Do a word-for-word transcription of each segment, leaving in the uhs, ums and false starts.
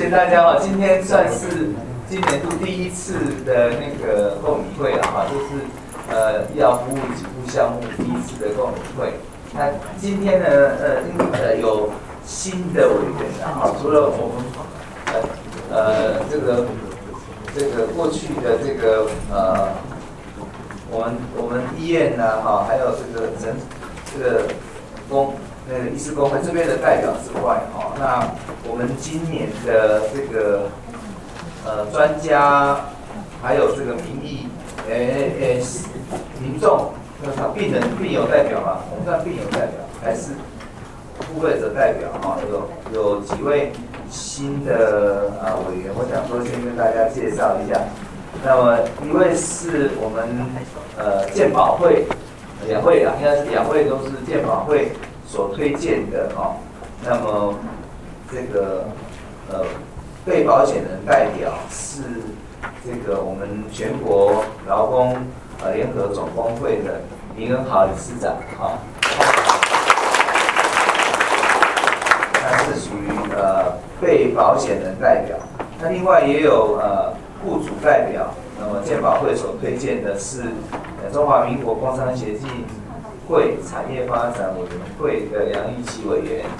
谢大家哈，今天算是今年度第一次的那个共理会了哈，就是呃医疗服务给付项目第一次的共理会。那今天呢，呃呃有新的委员啊，哈，除了我们呃呃这个这个过去的这个呃我们我们医院呢哈，还有这个诊这个公。那个医师公会这边的代表之外，哈，那我们今年的这个呃专家，还有这个民意，诶诶民众，那病人病友代表嘛，我们算病友代表还是付费者代表哈？有有几位新的啊委员，我想说先跟大家介绍一下。那么一位是我们呃健保会两位啊，应该是两位都是健保会所推荐的哈、哦，那么这个呃被保险人代表是这个我们全国劳工呃联合总工会的林恩豪理事长哈，他是属于呃被保险人代表。那另外也有呃雇主代表，那么健保会所推荐的是呃中华民国工商协进会产业发展委员会的杨玉琪委员，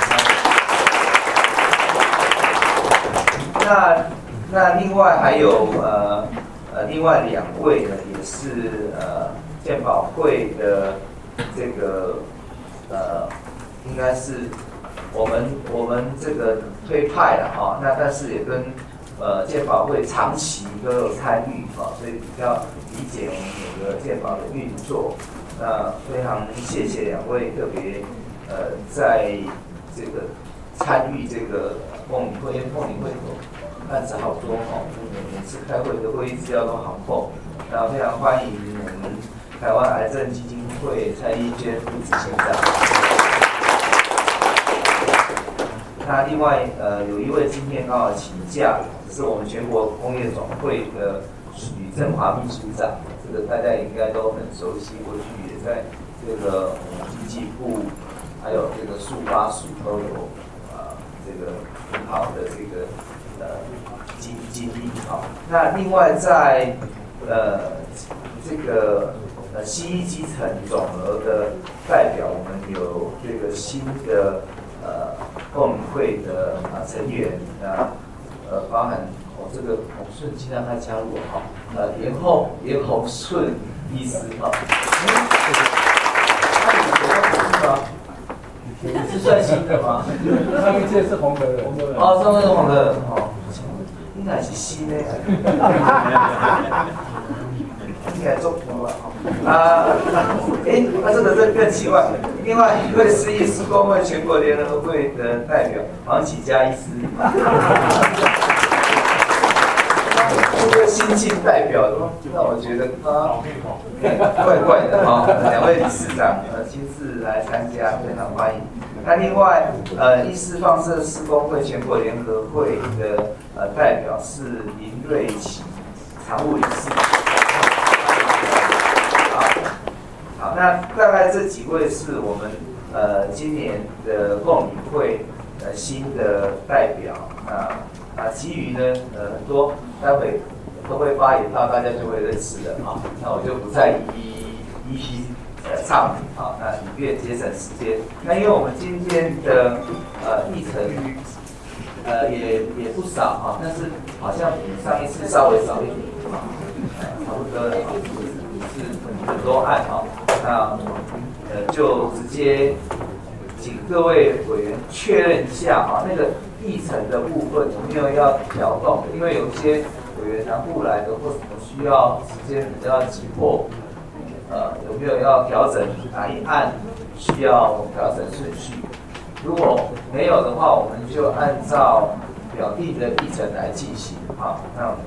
那那另外还有呃呃另外两位呢，也是呃健保会的这个呃应该是我们我们这个推派了哈，那但是也跟呃健保会长期都有参与哈，所以比较理解我们整个健保的运作。那非常谢谢两位特别呃在这个参与这个共理会，因为共理会案子好多哈，每次开会的会议资料都好厚。那非常欢迎我们台湾癌症基金会蔡依娟副执行长。那另外呃有一位今天刚好请假，是我们全国工业总会的吕振华秘书长。这个大家应该都很熟悉，过去也在这个我们经济部，还有这个速发署都有呃这个很好的这个呃经经历好。那另外在呃这个呃西医基层总额的代表，我们有这个新的呃共理会的啊、呃、成员啊呃包含。哦，这个洪顺尽量他加入哈，呃，严后严洪顺医师哈，那你觉得是吗？你是算新的吗？ 上一届是红的，红的。 哦，上次是红的，哦，应该是新的，应该中红了啊！哎，那这个这更奇怪。另外一位是医师公会全国联合会的代表王启佳医师。这个新晋代表，那我觉得他怪怪的哈。两位理事长呃亲自来参加，非常欢迎。那另外呃医师放射师公会全国联合会的呃代表是林瑞琪常务理事。好，好，那大概这几位是我们呃今年的共理会呃新的代表啊。啊，其余呢，呃，很多待会都会发言到，大家就会认识的啊。那我就不再一一一呃唱啊，那以便节省时间。那因为我们今天的呃议程呃也也不少啊，但是好像比上一次稍微少一点啊，差不多的啊，是很多案啊。那呃就直接请各位委员确认一下啊，那个议程的部分有没有要调动的？因为有些委员南部来的或什么需要时间比较急迫，呃，有没有要调整哪一案需要调整顺序？如果没有的话，我们就按照表定的议程来进行。好，那